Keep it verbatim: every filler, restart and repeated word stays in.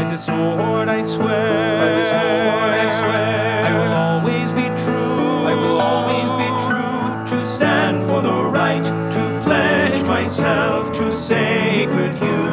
By the sword I swear, by the sword I swear, I will always be true, I will always be true, to stand for the right, to pledge myself to sacred humanity.